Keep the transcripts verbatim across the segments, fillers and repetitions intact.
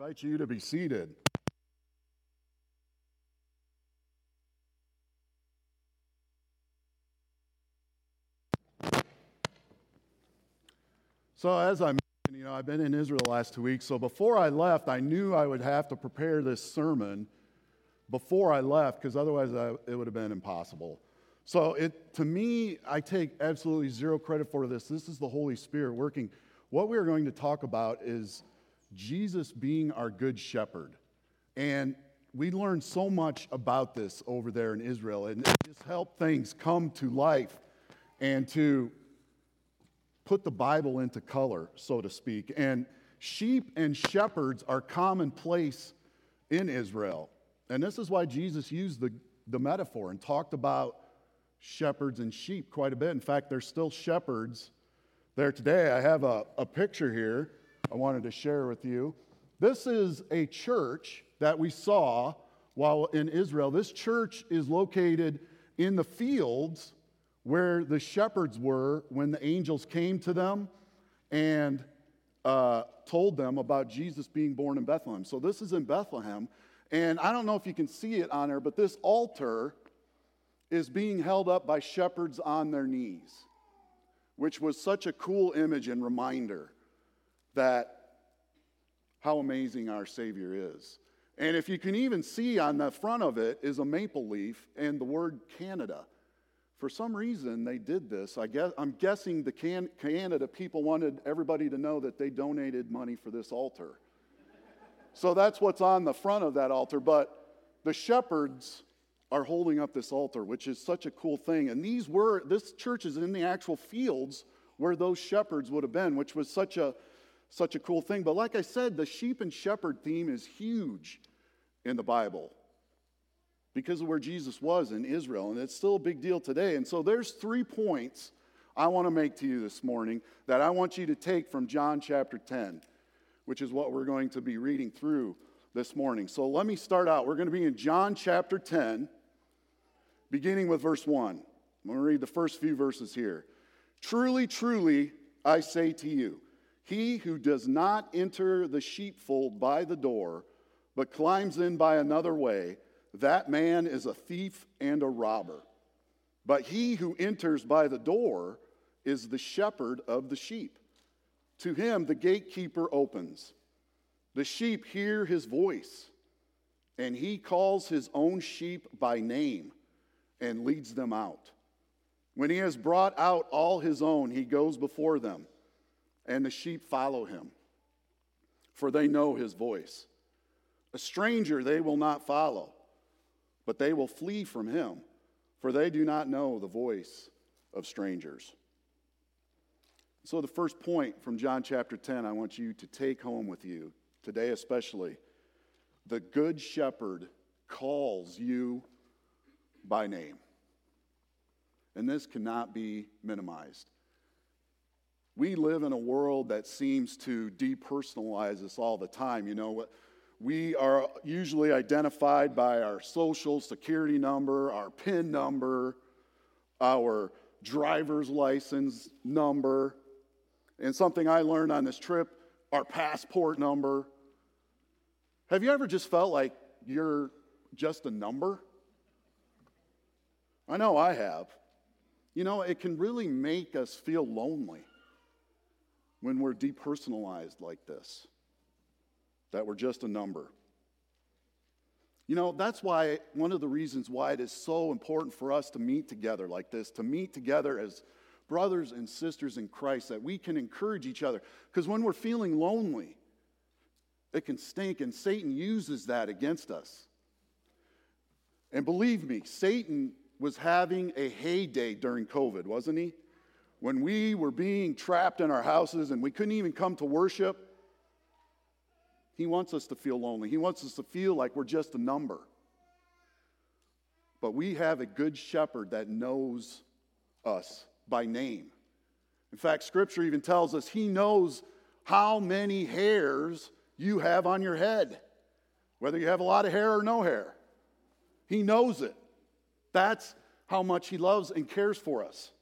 invite you to be seated. So as I mentioned, you know, I've been in Israel the last two weeks. So before I left, I knew I would have to prepare this sermon before I left, because otherwise I, it would have been impossible. So it, to me, I take absolutely zero credit for this. This is the Holy Spirit working. What we're going to talk about is Jesus being our good shepherd. And we learned so much about this over there in Israel, and it just helped things come to life and to put the Bible into color, so to speak. And sheep and shepherds are commonplace in Israel. And this is why Jesus used the, the metaphor and talked about shepherds and sheep quite a bit. In fact, there's still shepherds there today. I have a, a picture here I wanted to share with you. This is a church that we saw while in Israel. This church is located in the fields where the shepherds were when the angels came to them and uh, told them about Jesus being born in Bethlehem. So this is in Bethlehem. And I don't know if you can see it on there, but this altar is being held up by shepherds on their knees, which was such a cool image and reminder that how amazing our Savior is. And if you can even see on the front of it is a maple leaf and the word Canada. For some reason, they did this. I guess, I'm guessing the Can- Canada people wanted everybody to know that they donated money for this altar. So that's what's on the front of that altar. But the shepherds are holding up this altar, which is such a cool thing. And these were, this church is in the actual fields where those shepherds would have been, which was such a such a cool thing. But like I said, the sheep and shepherd theme is huge in the Bible because of where Jesus was in Israel, and it's still a big deal today. And so there's three points I want to make to you this morning that I want you to take from John chapter ten, which is what we're going to be reading through this morning. So let me start out. We're going to be in John chapter ten, beginning with verse one. I'm going to read the first few verses here. Truly, truly, I say to you, he who does not enter the sheepfold by the door, but climbs in by another way, that man is a thief and a robber. But he who enters by the door is the shepherd of the sheep. To him the gatekeeper opens. The sheep hear his voice, and he calls his own sheep by name and leads them out. When he has brought out all his own, he goes before them, and the sheep follow him, for they know his voice. A stranger they will not follow, but they will flee from him, for they do not know the voice of strangers. So the first point from John chapter ten I want you to take home with you, today especially, the good shepherd calls you by name. And this cannot be minimized. We live in a world that seems to depersonalize us all the time. You know, we are usually identified by our social security number, our P I N number, our driver's license number, and something I learned on this trip, our passport number. Have you ever just felt like you're just a number? I know I have. You know, it can really make us feel lonely when we're depersonalized like this, that we're just a number. You know, that's why, one of the reasons why it is so important for us to meet together like this, to meet together as brothers and sisters in Christ, that we can encourage each other. Because when we're feeling lonely, it can stink, and Satan uses that against us. And believe me, Satan was having a heyday during COVID, wasn't he? When we were being trapped in our houses and we couldn't even come to worship, he wants us to feel lonely. He wants us to feel like we're just a number. But we have a good shepherd that knows us by name. In fact, Scripture even tells us he knows how many hairs you have on your head, whether you have a lot of hair or no hair. He knows it. That's how much he loves and cares for us.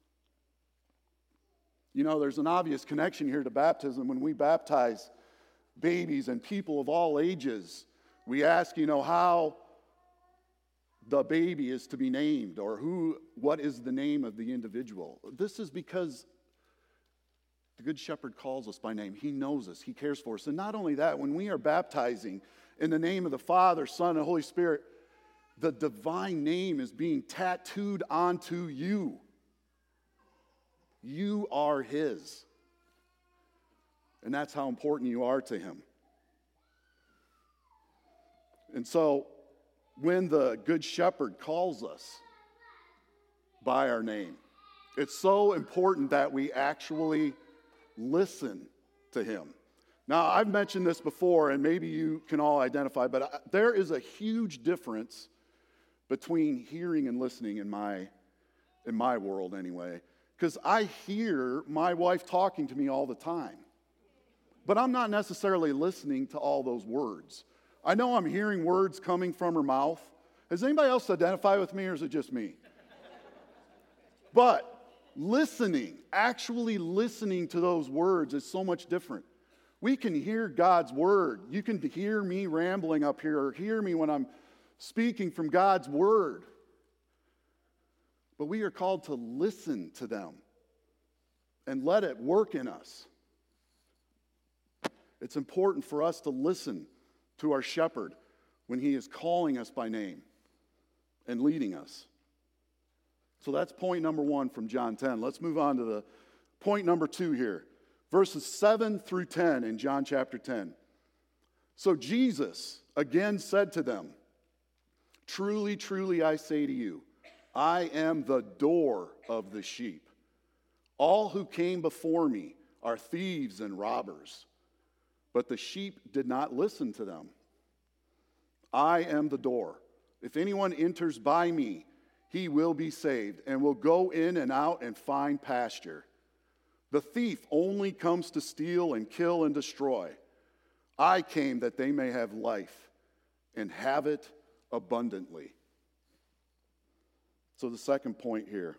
You know, there's an obvious connection here to baptism. When we baptize, babies and people of all ages, we ask, you know, how the baby is to be named, or who, what is the name of the individual. This is because the Good Shepherd calls us by name. He knows us. He cares for us. And not only that, when we are baptizing in the name of the Father, Son, and Holy Spirit, the divine name is being tattooed onto you. You are His. And that's how important you are to Him. And so, when the Good Shepherd calls us by our name, it's so important that we actually listen to Him. Now, I've mentioned this before, and maybe you can all identify, but I, there is a huge difference between hearing and listening in my, in my world anyway, because I hear my wife talking to me all the time, but I'm not necessarily listening to all those words. I know I'm hearing words coming from her mouth. Does anybody else identify with me, or is it just me? But listening, actually listening to those words is so much different. We can hear God's word. You can hear me rambling up here, or hear me when I'm speaking from God's word. But we are called to listen to them and let it work in us. It's important for us to listen to our shepherd when he is calling us by name and leading us. So that's point number one from John ten. Let's move on to the point number two here. Verses seven through ten in John chapter ten. So Jesus again said to them, "Truly, truly, I say to you, I am the door of the sheep. All who came before me are thieves and robbers, but the sheep did not listen to them. I am the door. If anyone enters by me, he will be saved and will go in and out and find pasture. The thief only comes to steal and kill and destroy. I came that they may have life and have it abundantly." So the second point here,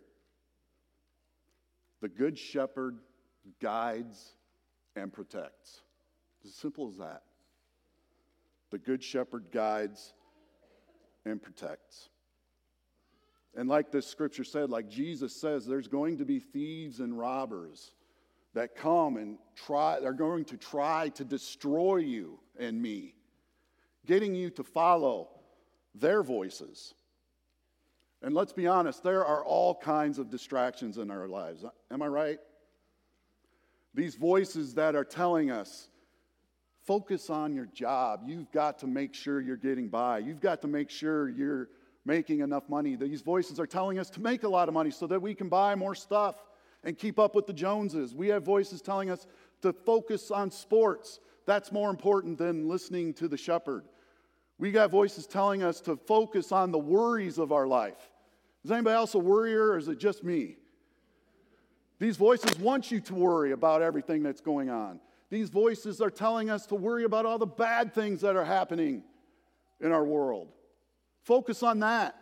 the Good Shepherd guides and protects. It's as simple as that. The Good Shepherd guides and protects. And like this scripture said, like Jesus says, there's going to be thieves and robbers that come and try, they're going to try to destroy you and me, getting you to follow their voices. And let's be honest, there are all kinds of distractions in our lives. Am I right? These voices that are telling us, focus on your job. You've got to make sure you're getting by. You've got to make sure you're making enough money. These voices are telling us to make a lot of money so that we can buy more stuff and keep up with the Joneses. We have voices telling us to focus on sports. That's more important than listening to the shepherd. We got voices telling us to focus on the worries of our life. Is anybody else a worrier, or is it just me? These voices want you to worry about everything that's going on. These voices are telling us to worry about all the bad things that are happening in our world. Focus on that.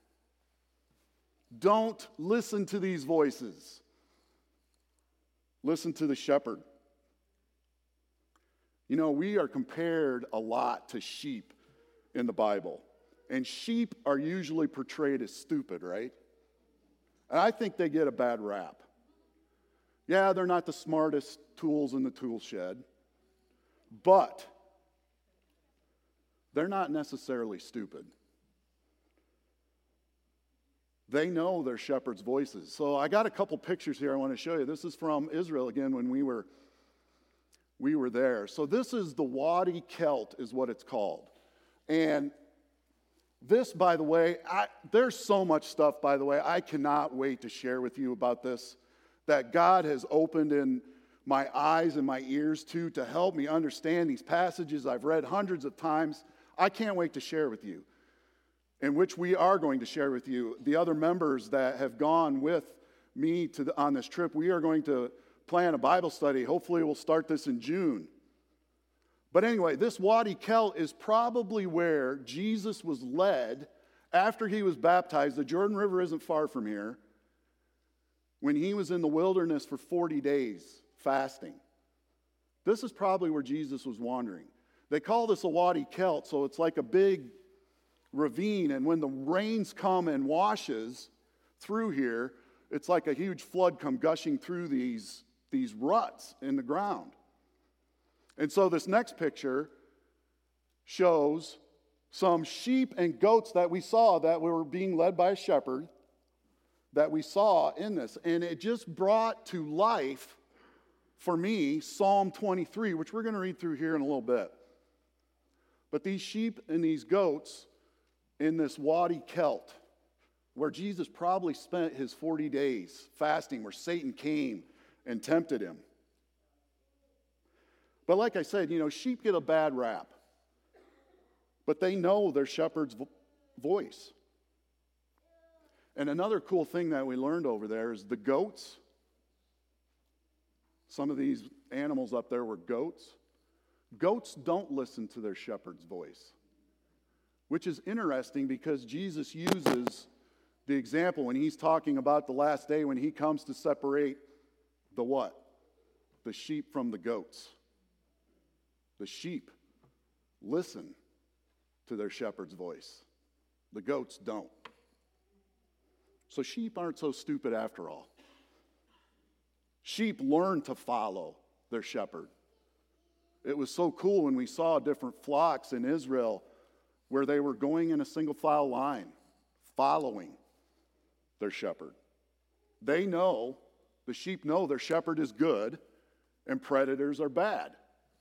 Don't listen to these voices. Listen to the shepherd. You know, we are compared a lot to sheep in the Bible. And sheep are usually portrayed as stupid, right? And I think they get a bad rap. Yeah, they're not the smartest tools in the tool shed, but they're not necessarily stupid. They know their shepherd's voices. So I got a couple pictures here I want to show you. This is from Israel again when we were we were there. So this is the Wadi Kelt is what it's called. And this, by the way, I, there's so much stuff, by the way, I cannot wait to share with you about this, that God has opened in my eyes and my ears to, to help me understand these passages I've read hundreds of times. I can't wait to share with you, in which we are going to share with you. The other members that have gone with me to the, on this trip, we are going to plan a Bible study. Hopefully we'll start this in June. But anyway, this Wadi Kelt is probably where Jesus was led after he was baptized. The Jordan River isn't far from here. When he was in the wilderness for forty days fasting. This is probably where Jesus was wandering. They call this a Wadi Kelt, so it's like a big ravine, and when the rains come and washes through here, it's like a huge flood come gushing through these, these ruts in the ground. And so this next picture shows some sheep and goats that we saw that were being led by a shepherd that we saw in this. And it just brought to life for me Psalm twenty-three, which we're going to read through here in a little bit. But these sheep and these goats in this Wadi Kelt, where Jesus probably spent his forty days fasting, where Satan came and tempted him. But like I said, you know, sheep get a bad rap. But they know their shepherd's vo- voice. And another cool thing that we learned over there is the goats. Some of these animals up there were goats. Goats don't listen to their shepherd's voice, which is interesting because Jesus uses the example when he's talking about the last day when he comes to separate the what? The sheep from the goats. The sheep listen to their shepherd's voice. The goats don't. So sheep aren't so stupid after all. Sheep learn to follow their shepherd. It was so cool when we saw different flocks in Israel where they were going in a single file line, following their shepherd. They know, the sheep know their shepherd is good and predators are bad.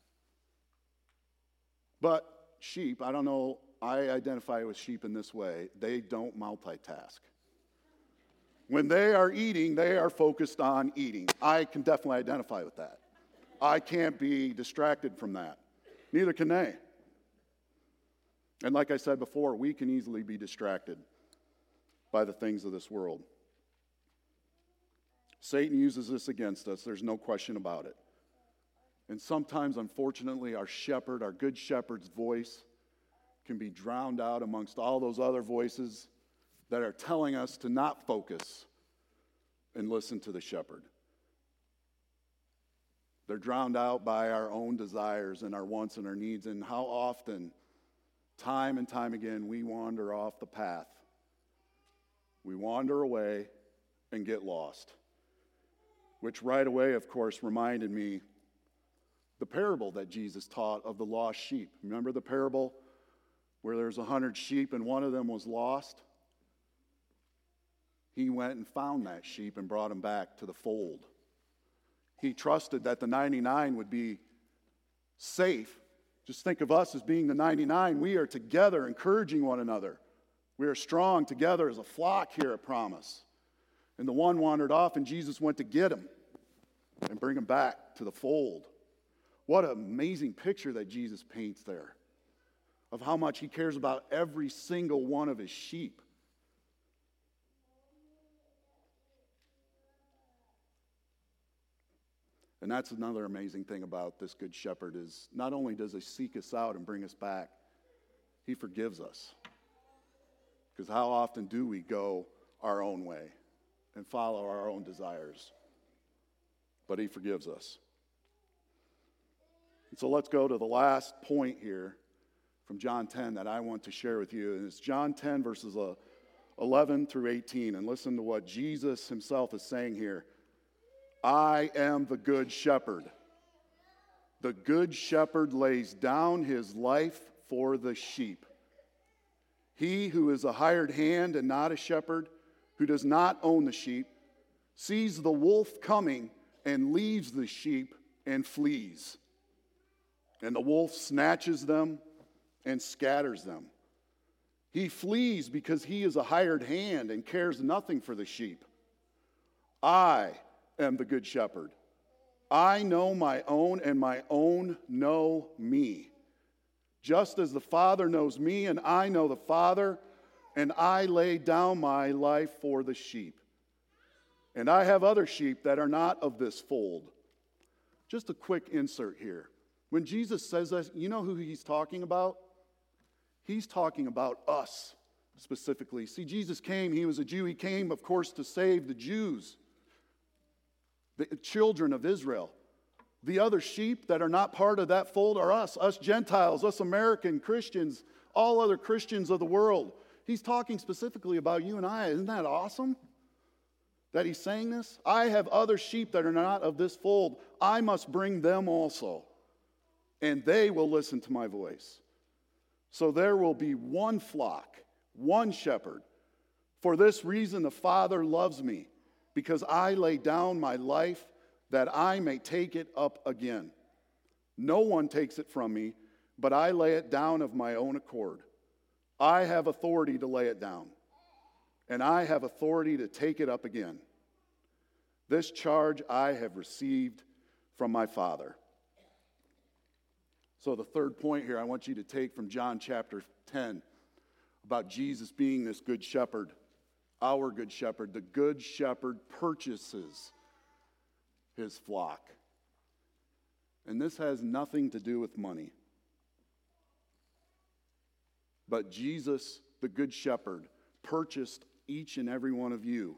But sheep, I don't know, I identify with sheep in this way, they don't multitask. When they are eating, they are focused on eating. I can definitely identify with that. I can't be distracted from that. Neither can they. And like I said before, we can easily be distracted by the things of this world. Satan uses this against us. There's no question about it. And sometimes, unfortunately, our shepherd, our good shepherd's voice can be drowned out amongst all those other voices that are telling us to not focus and listen to the shepherd. They're drowned out by our own desires and our wants and our needs, and how often, time and time again, we wander off the path. We wander away and get lost. Which right away, of course, reminded me the parable that Jesus taught of the lost sheep. Remember the parable where there's a hundred sheep and one of them was lost? He went and found that sheep and brought him back to the fold. He trusted that the ninety-nine would be safe. Just think of us as being the ninety-nine. We are together encouraging one another. We are strong together as a flock here at Promise. And the one wandered off and Jesus went to get him and bring him back to the fold. What an amazing picture that Jesus paints there of how much he cares about every single one of his sheep. And that's another amazing thing about this good shepherd is not only does he seek us out and bring us back, he forgives us. Because how often do we go our own way and follow our own desires? But he forgives us. And so let's go to the last point here from John ten that I want to share with you. And it's John ten, verses eleven through eighteen. And listen to what Jesus himself is saying here. I am the good shepherd. The good shepherd lays down his life for the sheep. He who is a hired hand and not a shepherd, who does not own the sheep, sees the wolf coming and leaves the sheep and flees. And the wolf snatches them and scatters them. He flees because he is a hired hand and cares nothing for the sheep. I am the good shepherd. I know my own, and my own know me. Just as the Father knows me, and I know the Father, and I lay down my life for the sheep. And I have other sheep that are not of this fold. Just a quick insert here. When Jesus says this, you know who he's talking about? He's talking about us specifically. See, Jesus came, he was a Jew. He came, of course, to save the Jews, the children of Israel. The other sheep that are not part of that fold are us, us Gentiles, us American Christians, all other Christians of the world. He's talking specifically about you and I. Isn't that awesome that he's saying this? I have other sheep that are not of this fold. I must bring them also, and they will listen to my voice. So there will be one flock, one shepherd. For this reason the Father loves me, because I lay down my life that I may take it up again. No one takes it from me, but I lay it down of my own accord. I have authority to lay it down, and I have authority to take it up again. This charge I have received from my Father. So the third point here I want you to take from John chapter ten about Jesus being this good shepherd, our good shepherd. The good shepherd purchases his flock. And this has nothing to do with money. But Jesus, the good shepherd, purchased each and every one of you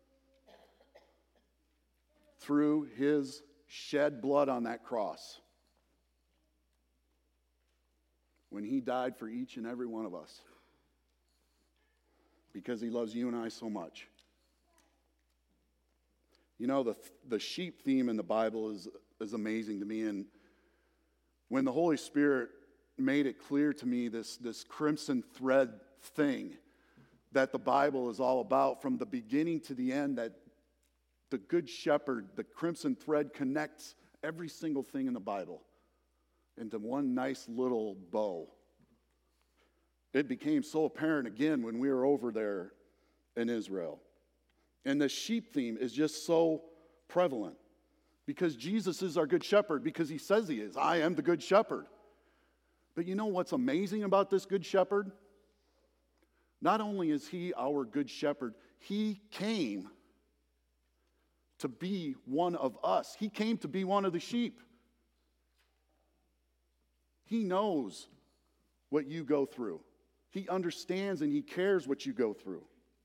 through his shed blood on that cross. When he died for each and every one of us. Because he loves you and I so much. You know, the the sheep theme in the Bible is, is amazing to me. And when the Holy Spirit made it clear to me, this, this crimson thread thing that the Bible is all about from the beginning to the end, that the good shepherd, the crimson thread connects every single thing in the Bible into one nice little bow. It became so apparent again when we were over there in Israel. And the sheep theme is just so prevalent because Jesus is our good shepherd, because he says he is. I am the good shepherd. But you know what's amazing about this good shepherd? Not only is he our good shepherd, he came to be one of us. He came to be one of the sheep. He knows what you go through. He understands and he cares what you go through.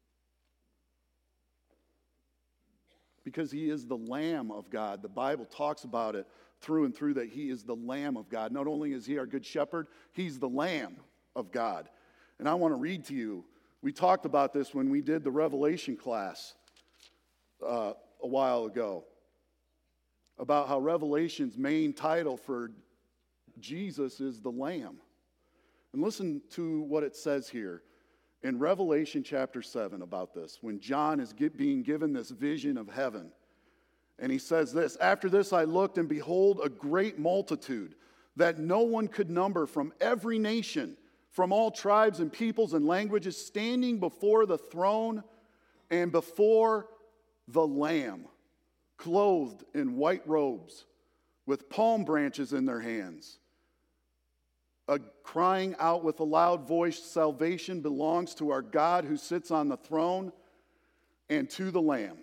Because he is the Lamb of God. The Bible talks about it through and through that he is the Lamb of God. Not only is he our good shepherd, he's the Lamb of God. And I want to read to you. We talked about this when we did the Revelation class uh, a while ago. About how Revelation's main title for Jesus is the Lamb. And listen to what it says here in Revelation chapter seven about this, when John is get, being given this vision of heaven. And he says this, "After this I looked, and behold, a great multitude that no one could number, from every nation, from all tribes and peoples and languages, standing before the throne and before the Lamb, clothed in white robes, with palm branches in their hands, a crying out with a loud voice, 'Salvation belongs to our God who sits on the throne and to the Lamb.'"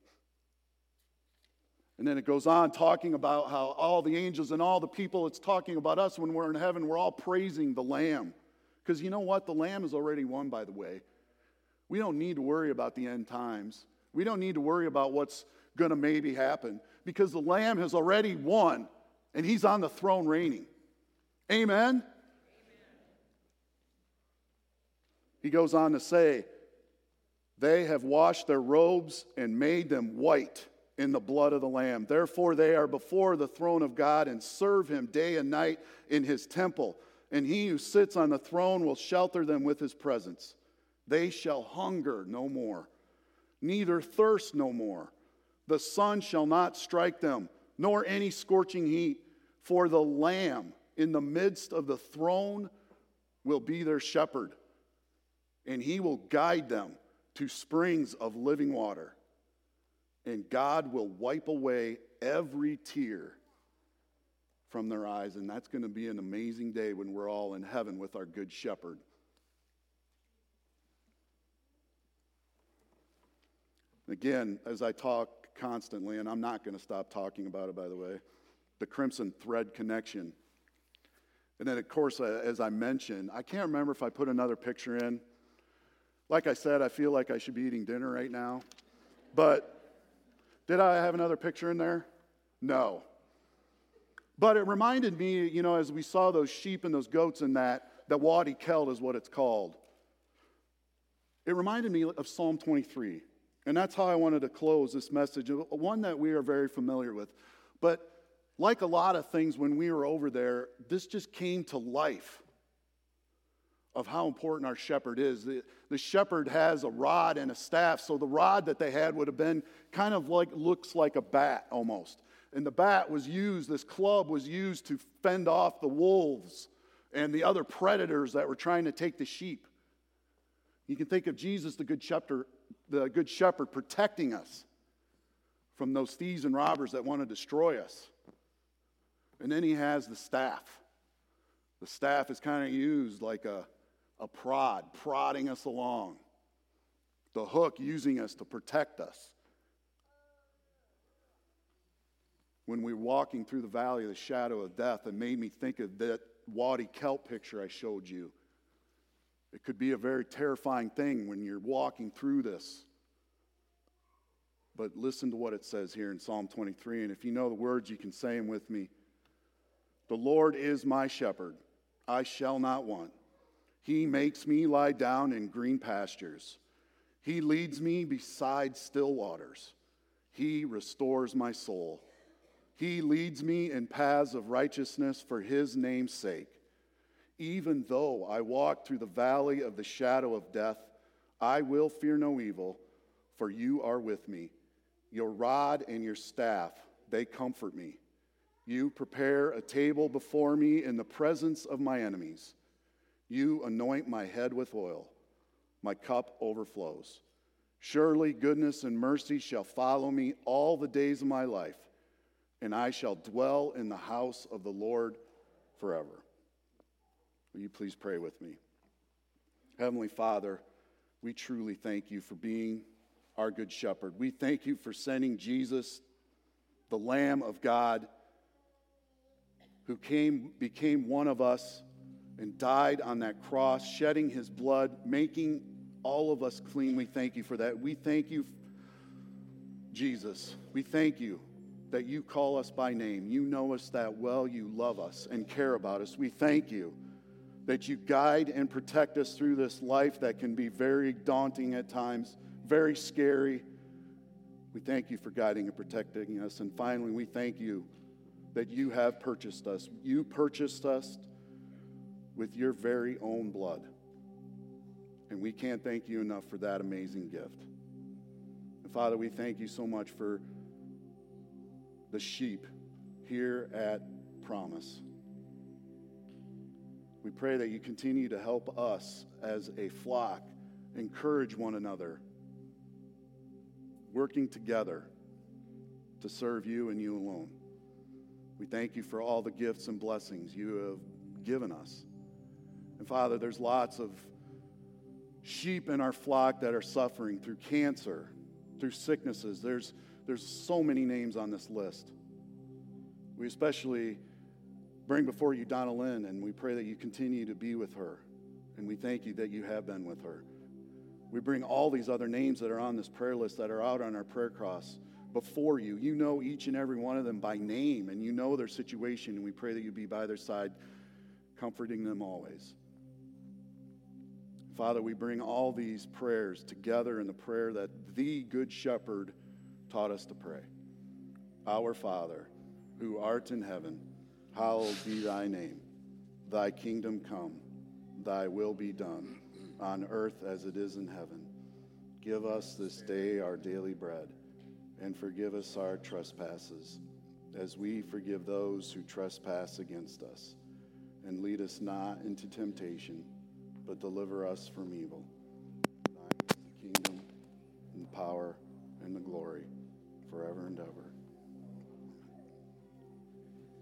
And then it goes on talking about how all the angels and all the people, it's talking about us when we're in heaven, we're all praising the Lamb. Because you know what? The Lamb is already won, by the way. We don't need to worry about the end times. We don't need to worry about what's going to maybe happen, because the Lamb has already won, and he's on the throne reigning. Amen? He goes on to say, "They have washed their robes and made them white in the blood of the Lamb. Therefore they are before the throne of God and serve him day and night in his temple. And he who sits on the throne will shelter them with his presence. They shall hunger no more, neither thirst no more. The sun shall not strike them, nor any scorching heat. For the Lamb in the midst of the throne will be their shepherd, and he will guide them to springs of living water. And God will wipe away every tear from their eyes." And that's going to be an amazing day when we're all in heaven with our good shepherd. Again, as I talk constantly, and I'm not going to stop talking about it, by the way, the crimson thread connection. And then, of course, as I mentioned, I can't remember if I put another picture in. Like I said, I feel like I should be eating dinner right now. But did I have another picture in there? No. But it reminded me, you know, as we saw those sheep and those goats and that, that Wadi Kelt is what it's called. It reminded me of Psalm twenty-three. And that's how I wanted to close this message, one that we are very familiar with. But like a lot of things when we were over there, this just came to life of how important our shepherd is. The, the shepherd has a rod and a staff, so the rod that they had would have been kind of like, looks like a bat almost. And the bat was used, this club was used to fend off the wolves and the other predators that were trying to take the sheep. You can think of Jesus, the good shepherd, the good shepherd protecting us from those thieves and robbers that want to destroy us. And then he has the staff. The staff is kind of used like a, a prod, prodding us along. The hook using us to protect us. When we were walking through the valley of the shadow of death, it made me think of that Wadi Kelt picture I showed you. It could be a very terrifying thing when you're walking through this. But listen to what it says here in Psalm twenty-three. And if you know the words, you can say them with me. The Lord is my shepherd. I shall not want. He makes me lie down in green pastures. He leads me beside still waters. He restores my soul. He leads me in paths of righteousness for his name's sake. Even though I walk through the valley of the shadow of death, I will fear no evil, for you are with me. Your rod and your staff, they comfort me. You prepare a table before me in the presence of my enemies. You anoint my head with oil. My cup overflows. Surely goodness and mercy shall follow me all the days of my life, and I shall dwell in the house of the Lord forever. Will you please pray with me? Heavenly Father, we truly thank you for being our good shepherd. We thank you for sending Jesus, the Lamb of God, who came, became one of us and died on that cross, shedding his blood, making all of us clean. We thank you for that. We thank you, Jesus. We thank you that you call us by name. You know us that well. You love us and care about us. We thank you that you guide and protect us through this life that can be very daunting at times, very scary. We thank you for guiding and protecting us. And finally, we thank you that you have purchased us. You purchased us with your very own blood. And we can't thank you enough for that amazing gift. And Father, we thank you so much for the sheep here at Promise. We pray that you continue to help us as a flock encourage one another, working together to serve you and you alone. We thank you for all the gifts and blessings you have given us. And Father, there's lots of sheep in our flock that are suffering through cancer, through sicknesses. There's, there's so many names on this list. We especially bring before you Donna Lynn, and we pray that you continue to be with her. And we thank you that you have been with her. We bring all these other names that are on this prayer list that are out on our prayer cross before you. You know each and every one of them by name, and you know their situation, and we pray that you be by their side, comforting them always. Father, we bring all these prayers together in the prayer that the Good Shepherd taught us to pray. Our Father, who art in heaven, hallowed be thy name. Thy kingdom come, thy will be done, on earth as it is in heaven. Give us this day our daily bread, and forgive us our trespasses, as we forgive those who trespass against us. And lead us not into temptation, but deliver us from evil. Thine is the kingdom, and the power, and the glory, forever and ever.